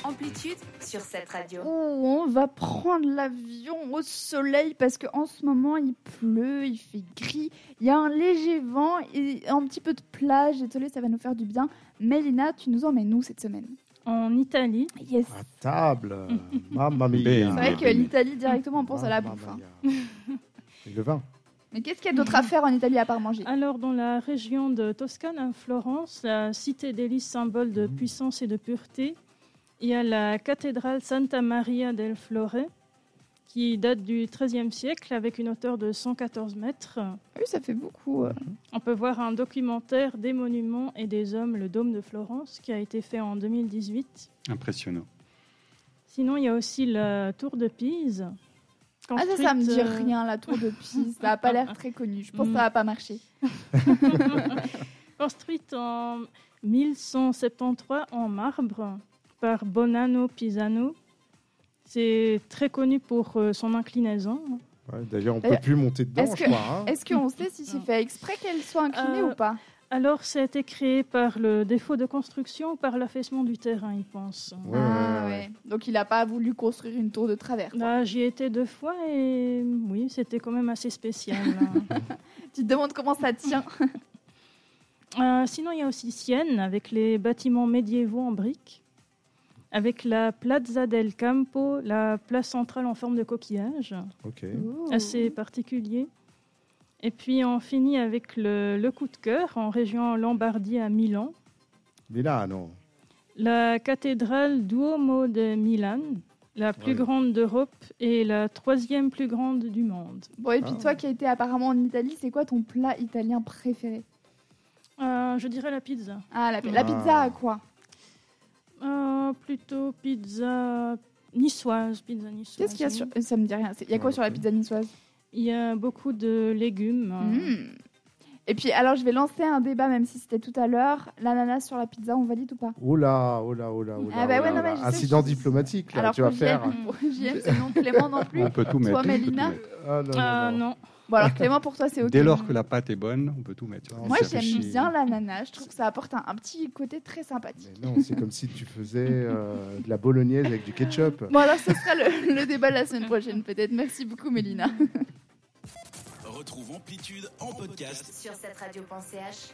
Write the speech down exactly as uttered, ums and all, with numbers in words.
Amplitude sur cette radio. Oh, on va prendre l'avion au soleil parce qu'en ce moment il pleut, il fait gris, il y a un léger vent et un petit peu de plage. Désolé, ça va nous faire du bien. Mélina, tu nous emmènes où cette semaine ? En Italie. Yes. À table. Mamma mia. C'est vrai que l'Italie, directement, on pense à la bouffe. Hein. Et le vin. Mais qu'est-ce qu'il y a d'autre à faire en Italie à part manger ? Alors, dans la région de Toscane, à Florence, la cité d'Élis, symbole de puissance et de pureté, il y a la cathédrale Santa Maria del Fiore, qui date du treizième siècle, avec une hauteur de cent quatorze mètres. Oui, ça fait beaucoup. Euh... On peut voir un documentaire des monuments et des hommes, le Dôme de Florence, qui a été fait en deux mille dix-huit. Impressionnant. Sinon, il y a aussi la tour de Pise. Ah ça, ça me dit rien, la tour de Pise. Ça n'a pas l'air très connu. Je pense que ça va pas marcher. Construite en mille cent soixante-treize en marbre par Bonanno Pisano. C'est très connu pour euh, son inclinaison. Ouais, d'ailleurs, on ne peut plus monter dedans, est-ce je que, crois. Hein. Est-ce qu'on sait si c'est fait exprès qu'elle soit inclinée euh, ou pas ? Alors, ça a été créé par le défaut de construction ou par l'affaissement du terrain, il pense. Ouais, ah, ouais, ouais. ouais. Donc, il n'a pas voulu construire une tour de travers. Là, j'y étais deux fois et oui, c'était quand même assez spécial. Tu te demandes comment ça tient. euh, Sinon, il y a aussi Sienne, avec les bâtiments médiévaux en briques, avec la Plaza del Campo, la place centrale en forme de coquillage, Ok. assez particulier. Et puis, on finit avec le, le coup de cœur en région Lombardie à Milan. Milano. La cathédrale Duomo de Milan, la plus Ouais. grande d'Europe et la troisième plus grande du monde. Bon, et puis Ah. toi qui as été apparemment en Italie, c'est quoi ton plat italien préféré ? Euh, je dirais la pizza. Ah, la, la Ah. pizza à quoi ? Euh, plutôt pizza niçoise. Pizza niçoise. Qu'est-ce qu'il y a sur... Ça me dit rien. Il y a quoi Ouais, sur la ok. pizza niçoise ? Il y a beaucoup de légumes. Mmh. Et puis, alors, je vais lancer un débat, même si c'était tout à l'heure. L'ananas sur la pizza, on valide ou pas ? Oh là, oh là, oh là, oh là. Ah bah oh ouais, là non, mais là. je sais, Incident je- diplomatique, là, Alors, tu vas pour faire. J M, pour J M, c'est non. Clément non plus. On peut tout mettre. Toi, on peut Mélina tout mettre. Ah, non, non, Euh, non. non. Bon, alors Clément, pour toi, c'est OK. Dès lors que la pâte est bonne, on peut tout mettre. Non, Moi, ça j'aime fait chier. bien l'ananas. Je trouve que ça apporte un, un petit côté très sympathique. Mais non, c'est comme si tu faisais euh, de la bolognaise avec du ketchup. Bon, alors, ce sera le, le débat de la semaine prochaine, peut-être. Merci beaucoup, Mélina. Retrouve Amplitude en podcast Sur cette radio.ch.